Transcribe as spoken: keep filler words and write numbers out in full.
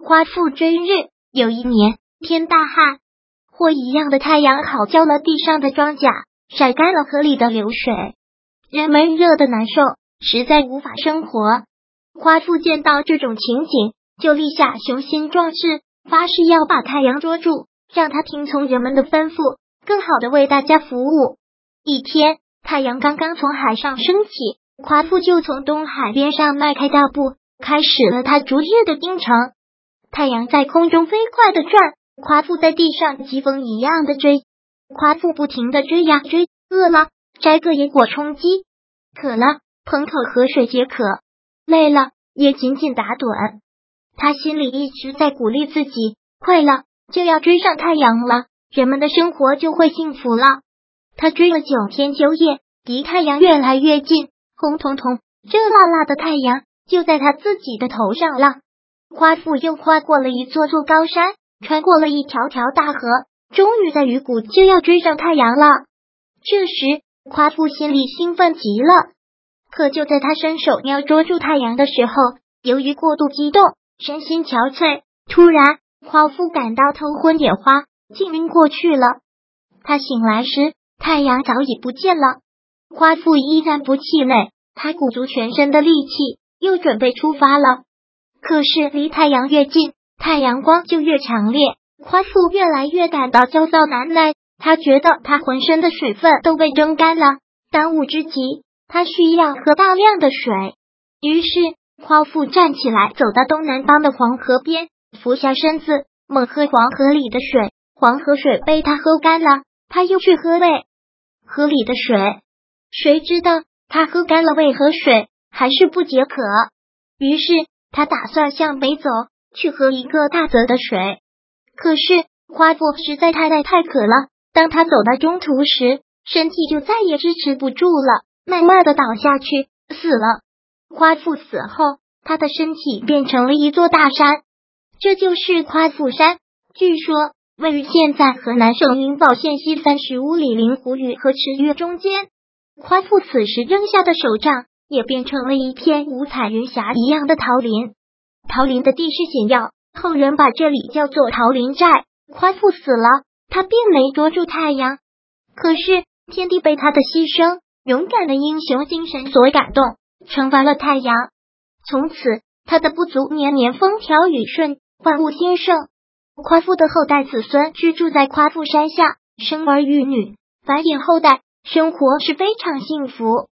夸父追日，有一年天大旱，火一样的太阳烤焦了地上的庄稼，晒干了河里的流水，人们热得难受，实在无法生活。夸父见到这种情景，就立下雄心壮志，发誓要把太阳捉住，让他听从人们的吩咐，更好的为大家服务。一天，太阳刚刚从海上升起，夸父就从东海边上迈开大步，开始了他逐日的征程。太阳在空中飞快的转，夸父在地上疾风一样的追。夸父不停的追呀追，饿了摘个野果充饥，渴了捧口河水解渴，累了也紧紧打盹。他心里一直在鼓励自己，快了就要追上太阳了，人们的生活就会幸福了。他追了九天九夜，离太阳越来越近，红彤彤热辣辣的太阳就在他自己的头上了。夸父又跨过了一座座高山，穿过了一条条大河，终于在鱼谷就要追上太阳了。这时夸父心里兴奋极了，可就在他伸手要捉住太阳的时候，由于过度激动，身心憔悴，突然夸父感到头昏眼花，竟晕过去了。他醒来时，太阳早已不见了。夸父依然不气馁，他鼓足全身的力气，又准备出发了。可是离太阳越近，太阳光就越强烈，夸父越来越感到焦躁难耐，他觉得他浑身的水分都被蒸干了，当务之急，他需要喝大量的水。于是夸父站起来，走到东南方的黄河边，俯下身子猛喝黄河里的水，黄河水被他喝干了，他又去喝胃河里的水，谁知道他喝干了胃和水还是不解渴，于是他打算向北走，去喝一个大泽的水。可是夸父实在太累太渴了，当他走到中途时，身体就再也支持不住了，慢慢的倒下去死了。夸父死后，他的身体变成了一座大山，这就是夸父山。据说位于现在河南省灵宝县西三十五里灵湖峪和池岳中间。夸父此时扔下的手杖也变成了一片五彩云霞一样的桃林。桃林的地势险要，后人把这里叫做桃林寨。夸父死了，他并没捉住太阳，可是天帝被他的牺牲、勇敢的英雄精神所感动，惩罚了太阳。从此他的部族年年风调雨顺，万物兴盛。夸父的后代子孙居住在夸父山下，生儿育女，繁衍后代，生活是非常幸福。